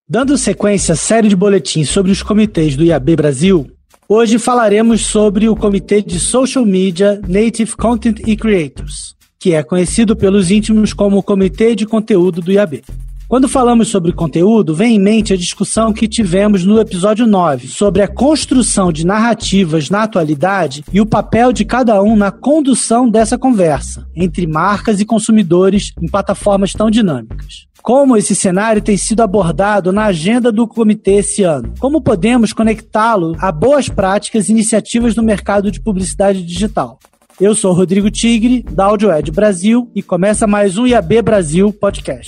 Dando sequência à série de boletins sobre os comitês do IAB Brasil, hoje falaremos sobre o Comitê de Social Media, Native Content e Creators, que é conhecido pelos íntimos como o Comitê de Conteúdo do IAB. Quando falamos sobre conteúdo, vem em mente a discussão que tivemos no episódio 9 sobre a construção de narrativas na atualidade e o papel de cada um na condução dessa conversa entre marcas e consumidores em plataformas tão dinâmicas. Como esse cenário tem sido abordado na agenda do comitê esse ano? Como podemos conectá-lo a boas práticas e iniciativas no mercado de publicidade digital? Eu sou Rodrigo Tigre, da AudioEd Brasil, e começa mais um IAB Brasil Podcast.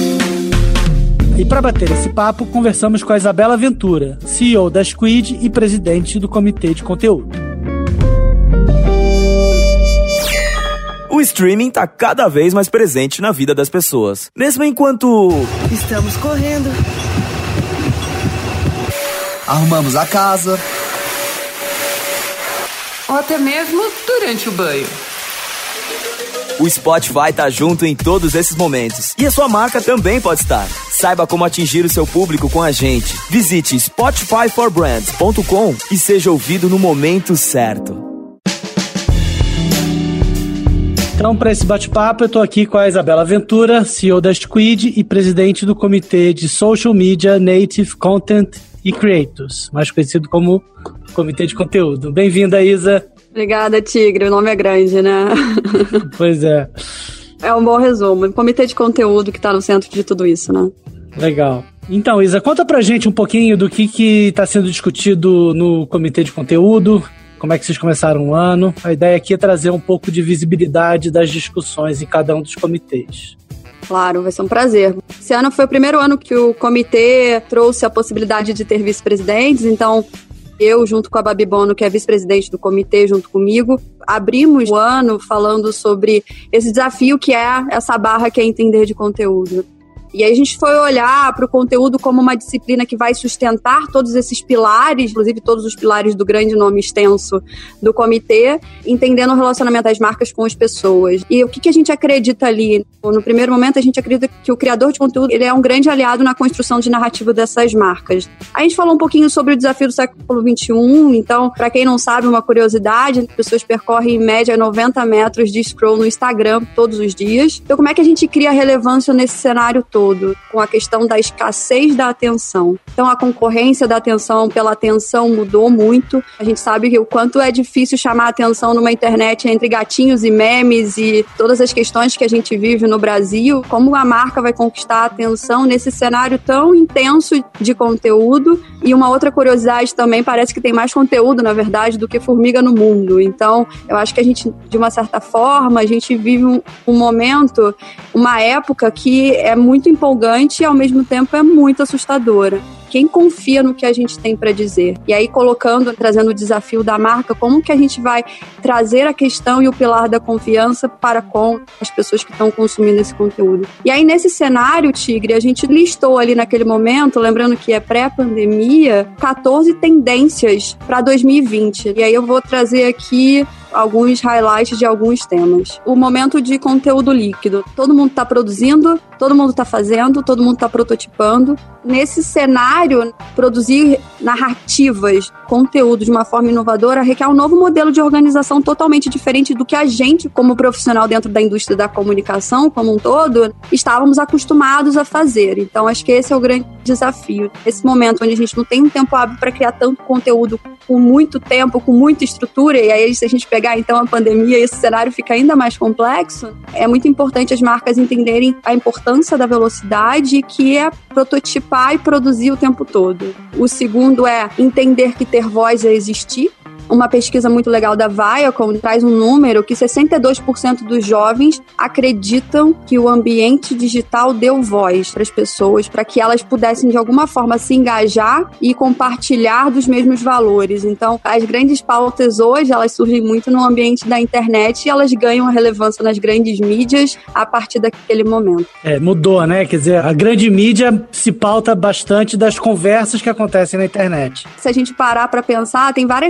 E para bater esse papo, conversamos com a Isabela Ventura, CEO da Squid e presidente do Comitê de Conteúdo. O streaming está cada vez mais presente na vida das pessoas. Mesmo enquanto estamos correndo, arrumamos a casa, ou até mesmo durante o banho. O Spotify tá junto em todos esses momentos. E a sua marca também pode estar. Saiba como atingir o seu público com a gente. Visite spotifyforbrands.com e seja ouvido no momento certo. Então, para esse bate-papo, eu estou aqui com a Isabela Ventura, CEO da Squid e presidente do Comitê de Social Media, Native Content e Creators, mais conhecido como Comitê de Conteúdo. Bem-vinda, Isa. Obrigada, Tigre. O nome é grande, né? Pois é. É um bom resumo. O Comitê de Conteúdo que está no centro de tudo isso, né? Legal. Então, Isa, conta pra gente um pouquinho do que está sendo discutido no Comitê de Conteúdo. Como é que vocês começaram o ano? A ideia aqui é trazer um pouco de visibilidade das discussões em cada um dos comitês. Claro, vai ser um prazer. Esse ano foi o primeiro ano que o comitê trouxe a possibilidade de ter vice-presidentes, então eu, junto com a Babi Bono, que é vice-presidente do comitê, junto comigo, abrimos o ano falando sobre esse desafio que é essa barra que é entender de conteúdo. E aí a gente foi olhar para o conteúdo como uma disciplina que vai sustentar todos esses pilares, inclusive todos os pilares do grande nome extenso do comitê, entendendo o relacionamento das marcas com as pessoas. E o que a gente acredita ali? No primeiro momento, a gente acredita que o criador de conteúdo ele é um grande aliado na construção de narrativa dessas marcas. A gente falou um pouquinho sobre o desafio do século XXI, então, para quem não sabe, uma curiosidade, as pessoas percorrem em média 90 metros de scroll no Instagram todos os dias. Então, como é que a gente cria relevância nesse cenário todo? Com a questão da escassez da atenção. Então, a concorrência da atenção pela atenção mudou muito. A gente sabe que o quanto é difícil chamar a atenção numa internet entre gatinhos e memes e todas as questões que a gente vive no Brasil. Como a marca vai conquistar a atenção nesse cenário tão intenso de conteúdo. E uma outra curiosidade também, parece que tem mais conteúdo, na verdade, do que formiga no mundo. Então, eu acho que a gente, de uma certa forma, a gente vive um momento, uma época que é muito empolgante e ao mesmo tempo é muito assustadora. Quem confia no que a gente tem para dizer? E aí trazendo o desafio da marca, como que a gente vai trazer a questão e o pilar da confiança para com as pessoas que estão consumindo esse conteúdo? E aí nesse cenário, Tigre, a gente listou ali naquele momento, lembrando que é pré-pandemia, 14 tendências para 2020. E aí eu vou trazer aqui alguns highlights de alguns temas. O momento de conteúdo líquido. Todo mundo está produzindo, todo mundo está fazendo, todo mundo está prototipando. Nesse cenário, produzir narrativas, conteúdo de uma forma inovadora requer um novo modelo de organização totalmente diferente do que a gente, como profissional dentro da indústria da comunicação como um todo, estávamos acostumados a fazer. Então, acho que esse é o grande desafio. Esse momento onde a gente não tem um tempo hábil para criar tanto conteúdo com muito tempo, com muita estrutura, e aí se a gente pegar então a pandemia, esse cenário fica ainda mais complexo, é muito importante as marcas entenderem a importância da velocidade, que é prototipar e produzir o tempo todo. O segundo é entender que ter voz é existir. Uma pesquisa muito legal da Viacom traz um número que 62% dos jovens acreditam que o ambiente digital deu voz para as pessoas, para que elas pudessem de alguma forma se engajar e compartilhar dos mesmos valores. Então, as grandes pautas hoje, elas surgem muito no ambiente da internet e elas ganham a relevância nas grandes mídias a partir daquele momento. Mudou, né? Quer dizer, a grande mídia se pauta bastante das conversas que acontecem na internet. Se a gente parar para pensar, tem várias pautas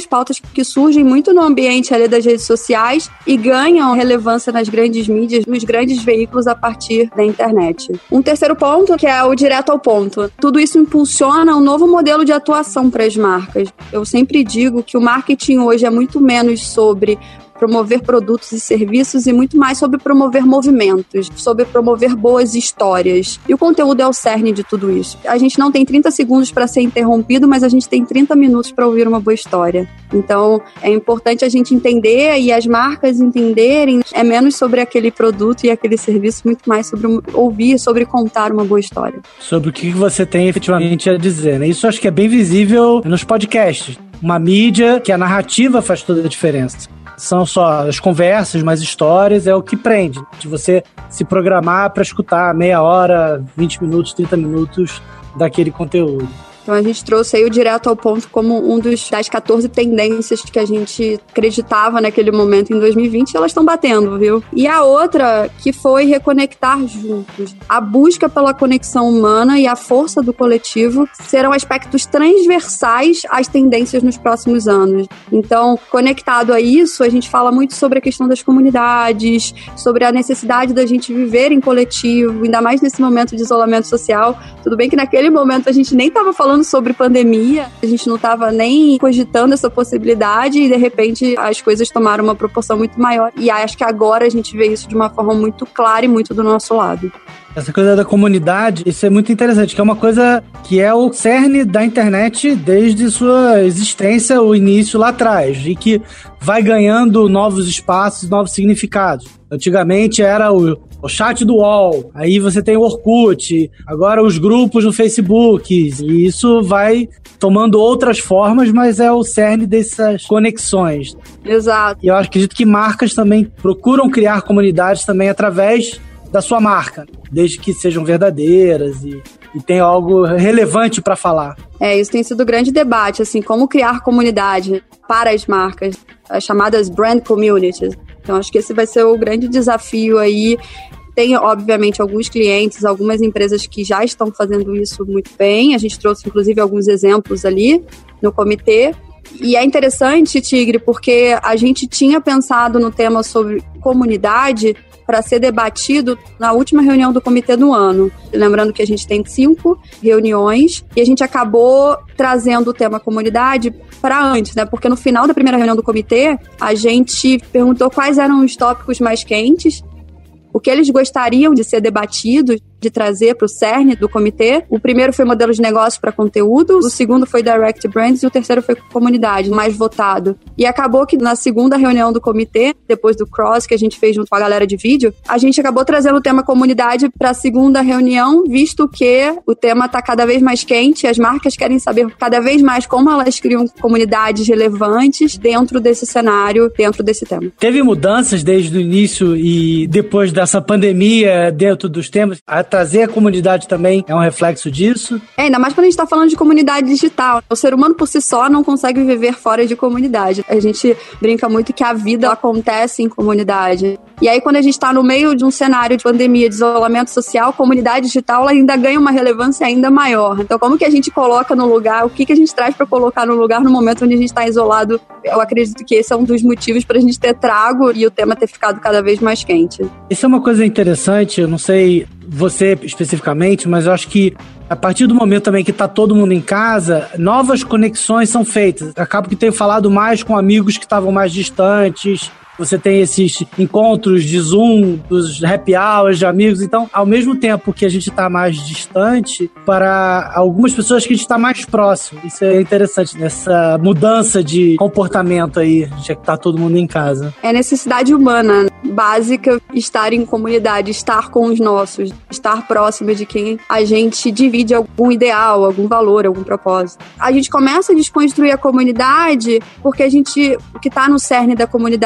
que surgem muito no ambiente ali das redes sociais e ganham relevância nas grandes mídias, nos grandes veículos a partir da internet. Um terceiro ponto, que é o direto ao ponto. Tudo isso impulsiona um novo modelo de atuação para as marcas. Eu sempre digo que o marketing hoje é muito menos sobre promover produtos e serviços e muito mais sobre promover movimentos, sobre promover boas histórias. E o conteúdo é o cerne de tudo isso. A gente não tem 30 segundos para ser interrompido, mas a gente tem 30 minutos para ouvir uma boa história. Então, é importante a gente entender e as marcas entenderem, é menos sobre aquele produto e aquele serviço, muito mais sobre ouvir, sobre contar uma boa história. Sobre o que você tem efetivamente a dizer, né? Isso acho que é bem visível nos podcasts. Uma mídia que a narrativa faz toda a diferença. São só as conversas, mas histórias é o que prende. De você se programar para escutar meia hora, 20 minutos, 30 minutos daquele conteúdo. Então a gente trouxe aí o direto ao ponto como um das 14 tendências que a gente acreditava naquele momento em 2020 e elas estão batendo, viu? E a outra que foi reconectar juntos. A busca pela conexão humana e a força do coletivo serão aspectos transversais às tendências nos próximos anos. Então, conectado a isso, a gente fala muito sobre a questão das comunidades, sobre a necessidade da gente viver em coletivo, ainda mais nesse momento de isolamento social. Tudo bem que naquele momento a gente nem estava falando sobre pandemia, a gente não estava nem cogitando essa possibilidade e de repente as coisas tomaram uma proporção muito maior e acho que agora a gente vê isso de uma forma muito clara e muito do nosso lado. Essa coisa da comunidade, isso é muito interessante, que é uma coisa que é o cerne da internet desde sua existência, o início lá atrás, e que vai ganhando novos espaços, novos significados. Antigamente era o chat do UOL, aí você tem o Orkut, agora os grupos no Facebook, e isso vai tomando outras formas, mas é o cerne dessas conexões. Exato. E eu acredito que marcas também procuram criar comunidades também através da sua marca, desde que sejam verdadeiras e tenham algo relevante para falar. Isso tem sido um grande debate, assim, como criar comunidade para as marcas, as chamadas brand communities. Então, acho que esse vai ser o grande desafio aí. Tem, obviamente, alguns clientes, algumas empresas que já estão fazendo isso muito bem. A gente trouxe, inclusive, alguns exemplos ali no comitê. E é interessante, Tigre, porque a gente tinha pensado no tema sobre comunidade para ser debatido na última reunião do comitê do ano. Lembrando que a gente tem 5 reuniões e a gente acabou trazendo o tema comunidade para antes, né? Porque no final da primeira reunião do comitê, a gente perguntou quais eram os tópicos mais quentes, o que eles gostariam de ser debatidos, de trazer para o cerne do comitê. O primeiro foi modelo de negócio para conteúdo, o segundo foi Direct Brands e o terceiro foi comunidade, mais votado. E acabou que na segunda reunião do comitê, depois do cross que a gente fez junto com a galera de vídeo, a gente acabou trazendo o tema comunidade para a segunda reunião, visto que o tema está cada vez mais quente, as marcas querem saber cada vez mais como elas criam comunidades relevantes dentro desse cenário, dentro desse tema. Teve mudanças desde o início e depois dessa pandemia dentro dos temas? Trazer a comunidade também é um reflexo disso? Ainda mais quando a gente está falando de comunidade digital. O ser humano por si só não consegue viver fora de comunidade. A gente brinca muito que a vida acontece em comunidade. E aí quando a gente está no meio de um cenário de pandemia, de isolamento social, a comunidade digital ela ainda ganha uma relevância ainda maior. Então como que a gente coloca no lugar, o que a gente traz para colocar no lugar no momento onde a gente está isolado? Eu acredito que esse é um dos motivos para a gente ter trago e o tema ter ficado cada vez mais quente. Isso é uma coisa interessante, eu não sei você especificamente, mas eu acho que a partir do momento também que está todo mundo em casa, novas conexões são feitas. Acabo que tenho falado mais com amigos que estavam mais distantes. Você tem esses encontros de Zoom, dos happy hours de amigos. Então, ao mesmo tempo que a gente está mais distante, para algumas pessoas que a gente está mais próximo. Isso é interessante, nessa mudança de comportamento aí, já que está todo mundo em casa. É necessidade humana, básica, estar em comunidade, estar com os nossos, estar próximo de quem a gente divide algum ideal, algum valor, algum propósito. A gente começa a desconstruir a comunidade porque o que está no cerne da comunidade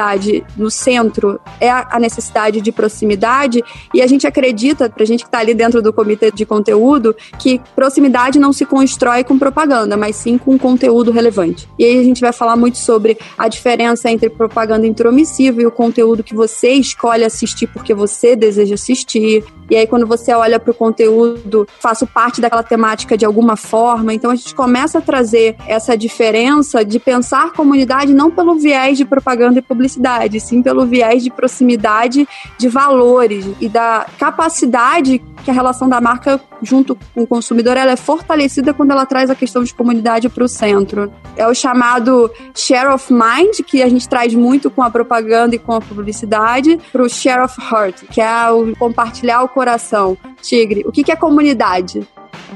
no centro é a necessidade de proximidade, e a gente acredita, pra gente que está ali dentro do comitê de conteúdo, que proximidade não se constrói com propaganda, mas sim com conteúdo relevante. E aí a gente vai falar muito sobre a diferença entre propaganda intromissiva e o conteúdo que você escolhe assistir porque você deseja assistir. E aí quando você olha para o conteúdo, faço parte daquela temática de alguma forma. Então a gente começa a trazer essa diferença de pensar comunidade não pelo viés de propaganda e publicidade, sim pelo viés de proximidade de valores e da capacidade que a relação da marca junto com o consumidor ela é fortalecida quando ela traz a questão de comunidade para o centro. É o chamado share of mind, que a gente traz muito com a propaganda e com a publicidade, para o share of heart, que é o compartilhar o coração. Tigre, o que é comunidade?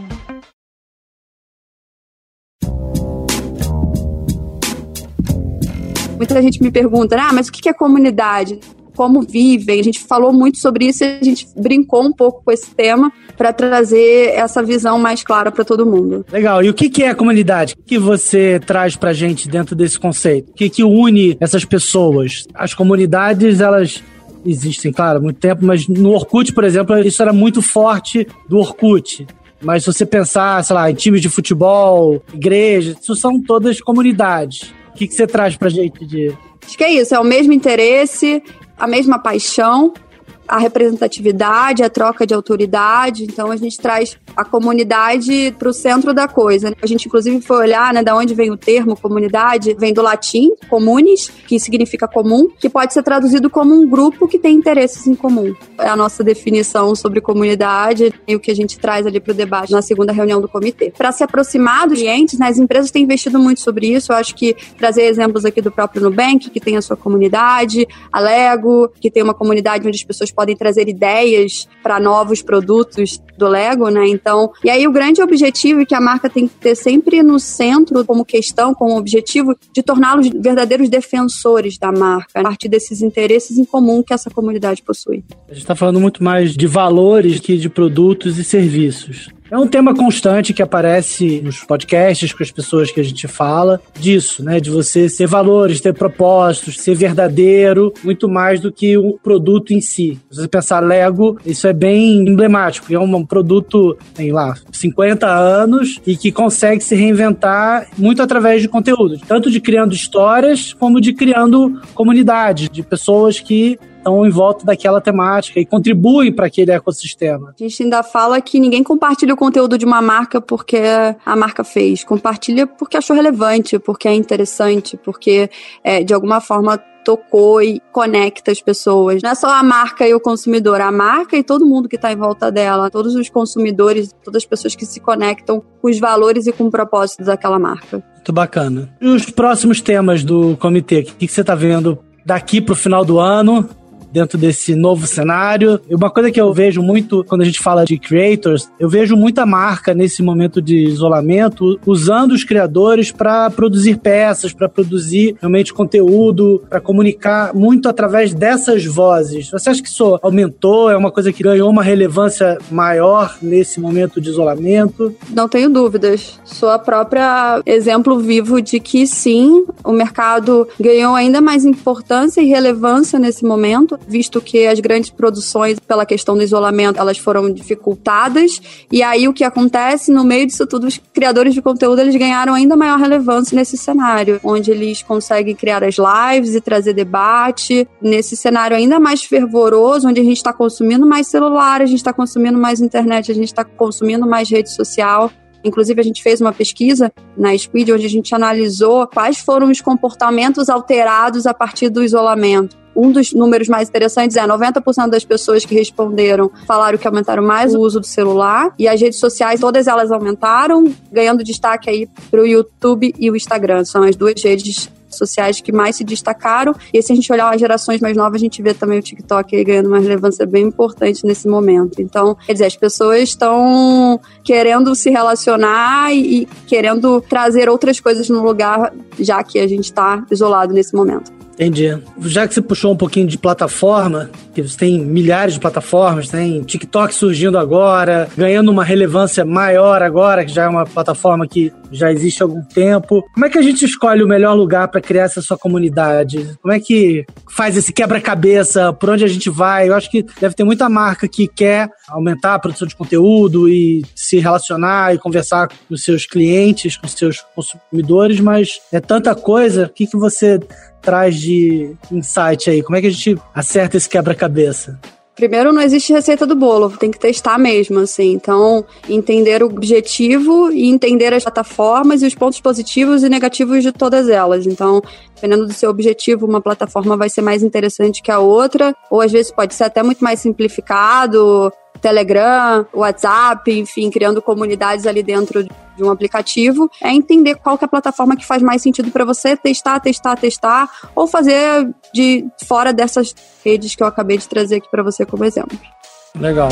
Muita gente me pergunta, mas o que é comunidade? Como vivem? A gente falou muito sobre isso e a gente brincou um pouco com esse tema para trazer essa visão mais clara para todo mundo. Legal. E o que é a comunidade? O que você traz pra gente dentro desse conceito? O que une essas pessoas? As comunidades, elas existem, claro, há muito tempo, mas no Orkut, por exemplo, isso era muito forte do Orkut. Mas se você pensar, sei lá, em times de futebol, igrejas, isso são todas comunidades. O que você traz pra gente de... Acho que é isso, é o mesmo interesse, a mesma paixão, a representatividade, a troca de autoridade. Então a gente traz a comunidade para o centro da coisa. A gente inclusive foi olhar, da onde vem o termo comunidade, vem do latim, communis, que significa comum, que pode ser traduzido como um grupo que tem interesses em comum. É a nossa definição sobre comunidade e o que a gente traz ali para o debate na segunda reunião do comitê. Para se aproximar dos clientes, as empresas têm investido muito sobre isso. Eu acho que trazer exemplos aqui do próprio Nubank, que tem a sua comunidade, a Lego, que tem uma comunidade onde as pessoas podem trazer ideias para novos produtos do Lego, Então, e aí o grande objetivo que a marca tem que ter sempre no centro como questão, como objetivo, de torná-los verdadeiros defensores da marca, a partir desses interesses em comum que essa comunidade possui. A gente está falando muito mais de valores que de produtos e serviços. É um tema constante que aparece nos podcasts com as pessoas que a gente fala disso, de você ser valores, ter propósitos, ser verdadeiro, muito mais do que o produto em si. Se você pensar Lego, isso é bem emblemático. É um produto, tem lá, 50 anos e que consegue se reinventar muito através de conteúdo, tanto de criando histórias como de criando comunidades de pessoas que estão em volta daquela temática e contribuem para aquele ecossistema. A gente ainda fala que ninguém compartilha o conteúdo de uma marca porque a marca fez. Compartilha porque achou relevante, porque é interessante, porque de alguma forma tocou e conecta as pessoas. Não é só a marca e o consumidor, a marca e todo mundo que está em volta dela, todos os consumidores, todas as pessoas que se conectam com os valores e com o propósito daquela marca. Muito bacana. E os próximos temas do comitê? O que você está vendo daqui para o final do ano? Dentro desse novo cenário. Uma coisa que eu vejo muito quando a gente fala de creators, eu vejo muita marca nesse momento de isolamento usando os criadores para produzir peças, para produzir realmente conteúdo, para comunicar muito através dessas vozes. Você acha que isso aumentou? É uma coisa que ganhou uma relevância maior nesse momento de isolamento? Não tenho dúvidas. Sou a própria exemplo vivo de que sim, o mercado ganhou ainda mais importância e relevância nesse momento, visto que as grandes produções, pela questão do isolamento, elas foram dificultadas. E aí o que acontece, no meio disso tudo, os criadores de conteúdo, eles ganharam ainda maior relevância nesse cenário, onde eles conseguem criar as lives e trazer debate, nesse cenário ainda mais fervoroso, onde a gente está consumindo mais celular, a gente está consumindo mais internet, a gente está consumindo mais rede social. Inclusive, a gente fez uma pesquisa na Squid, onde a gente analisou quais foram os comportamentos alterados a partir do isolamento. Um dos números mais interessantes é 90% das pessoas que responderam falaram que aumentaram mais o uso do celular, e as redes sociais, todas elas aumentaram, ganhando destaque aí para o YouTube e o Instagram. São as duas redes sociais que mais se destacaram. E se a gente olhar as gerações mais novas, a gente vê também o TikTok aí ganhando uma relevância bem importante nesse momento. Então, quer dizer, as pessoas estão querendo se relacionar e querendo trazer outras coisas no lugar, já que a gente está isolado nesse momento. Entendi. Já que você puxou um pouquinho de plataforma, Porque você tem milhares de plataformas, tem TikTok surgindo agora, ganhando uma relevância maior agora, que já é uma plataforma que já existe há algum tempo. Como é que a gente escolhe o melhor lugar para criar essa sua comunidade? Como é que faz esse quebra-cabeça? Por onde a gente vai? Eu acho que deve ter muita marca que quer aumentar a produção de conteúdo e se relacionar e conversar com os seus clientes, com os seus consumidores, mas é tanta coisa. O que você traz de insight aí? Como é que a gente acerta esse quebra-cabeça? Primeiro, não existe receita do bolo, tem que testar mesmo, assim. Então, entender o objetivo e entender as plataformas e os pontos positivos e negativos de todas elas. Então, dependendo do seu objetivo, uma plataforma vai ser mais interessante que a outra, ou às vezes pode ser até muito mais simplificado, Telegram, WhatsApp, enfim, criando comunidades ali dentro de um aplicativo, é entender qual que é a plataforma que faz mais sentido para você, testar, ou fazer de fora dessas redes que eu acabei de trazer aqui para você como exemplo. Legal.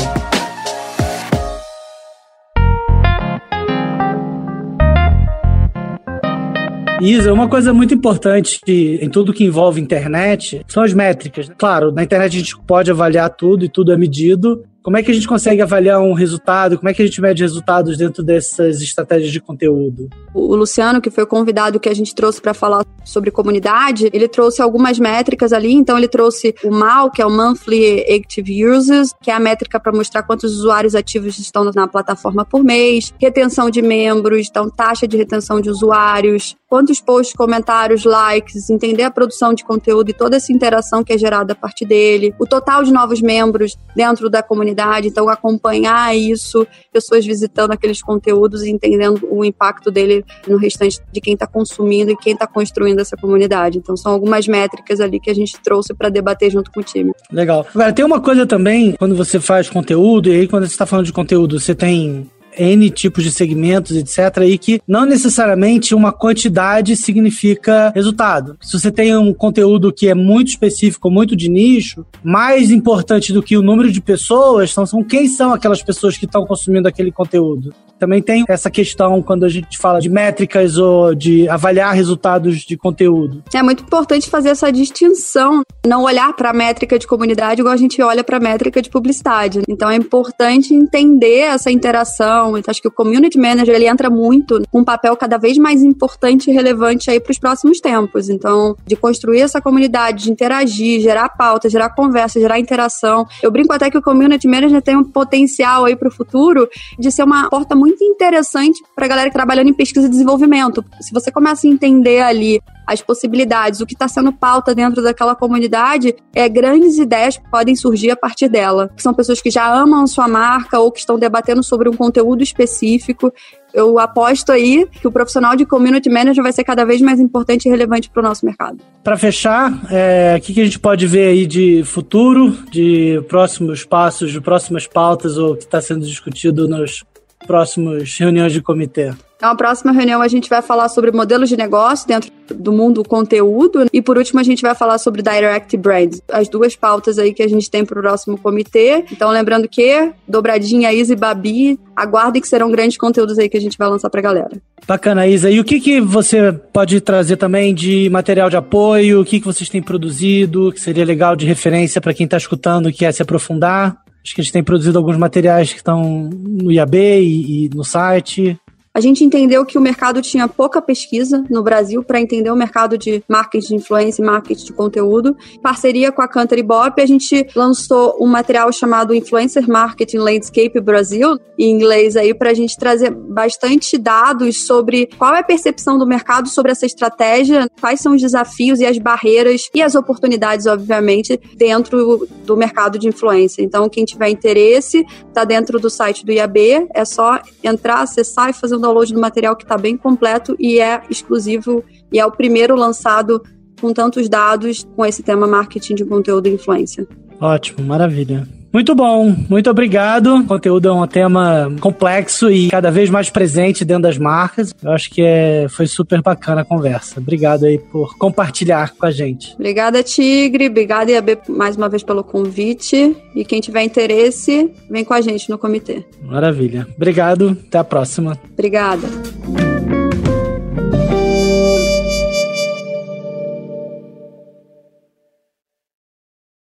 Isa, uma coisa muito importante em tudo que envolve internet são as métricas. Claro, na internet a gente pode avaliar tudo e tudo é medido. Como é que a gente consegue avaliar um resultado? Como é que a gente mede resultados dentro dessas estratégias de conteúdo? O Luciano, que foi o convidado que a gente trouxe para falar sobre comunidade, ele trouxe algumas métricas ali. Então, ele trouxe o MAU, que é o Monthly Active Users, que é a métrica para mostrar quantos usuários ativos estão na plataforma por mês, retenção de membros, então taxa de retenção de usuários, quantos posts, comentários, likes, entender a produção de conteúdo e toda essa interação que é gerada a partir dele, o total de novos membros dentro da comunidade, então acompanhar isso, pessoas visitando aqueles conteúdos e entendendo o impacto dele no restante de quem está consumindo e quem está construindo essa comunidade. Então são algumas métricas ali que a gente trouxe para debater junto com o time. Legal. Agora, tem uma coisa também, quando você faz conteúdo, e aí quando você está falando de conteúdo, você tem N tipos de segmentos, etc., e que não necessariamente uma quantidade significa resultado. Se você tem um conteúdo que é muito específico, muito de nicho, mais importante do que o número de pessoas são quem são aquelas pessoas que estão consumindo aquele conteúdo. Também tem essa questão quando a gente fala de métricas ou de avaliar resultados de conteúdo. É muito importante fazer essa distinção, não olhar para a métrica de comunidade igual a gente olha para a métrica de publicidade. Então é importante entender essa interação. Então, acho que o Community Manager ele entra muito com um papel cada vez mais importante e relevante aí para os próximos tempos. Então, de construir essa comunidade, de interagir, gerar pauta, gerar conversa, gerar interação. Eu brinco até que o Community Manager tem um potencial aí para o futuro de ser uma porta muito interessante para a galera que trabalhando em pesquisa e desenvolvimento. Se você começa a entender ali as possibilidades, o que está sendo pauta dentro daquela comunidade, grandes ideias podem surgir a partir dela. São pessoas que já amam sua marca ou que estão debatendo sobre um conteúdo específico. Eu aposto aí que o profissional de Community Manager vai ser cada vez mais importante e relevante para o nosso mercado. Para fechar, o que a gente pode ver aí de futuro, de próximos passos, de próximas pautas ou que está sendo discutido nas próximas reuniões de comitê? Então, a próxima reunião a gente vai falar sobre modelos de negócio dentro do mundo conteúdo e, por último, a gente vai falar sobre Direct Brands. As duas pautas aí que a gente tem para o próximo comitê. Então, lembrando que Dobradinha, Isa e Babi, aguardem que serão grandes conteúdos aí que a gente vai lançar para a galera. Bacana, Isa. E o que você pode trazer também de material de apoio? O que vocês têm produzido? Que seria legal de referência para quem está escutando e quer se aprofundar? Acho que a gente tem produzido alguns materiais que estão no IAB e no site. A gente entendeu que o mercado tinha pouca pesquisa no Brasil para entender o mercado de marketing de influência e marketing de conteúdo. Em parceria com a Cantor Ibope, a gente lançou um material chamado Influencer Marketing Landscape Brasil, em inglês aí, para a gente trazer bastante dados sobre qual é a percepção do mercado sobre essa estratégia, quais são os desafios e as barreiras e as oportunidades, obviamente, dentro do mercado de influência. Então, quem tiver interesse, está dentro do site do IAB, é só entrar, acessar e fazer um download do material que está bem completo e é exclusivo e é o primeiro lançado com tantos dados com esse tema marketing de conteúdo e influência. Ótimo, maravilha. Muito bom, muito obrigado. O conteúdo é um tema complexo e cada vez mais presente dentro das marcas. Eu acho que foi super bacana a conversa. Obrigado aí por compartilhar com a gente. Obrigada, Tigre. Obrigada, IAB, mais uma vez pelo convite. E quem tiver interesse, vem com a gente no comitê. Maravilha. Obrigado. Até a próxima. Obrigada.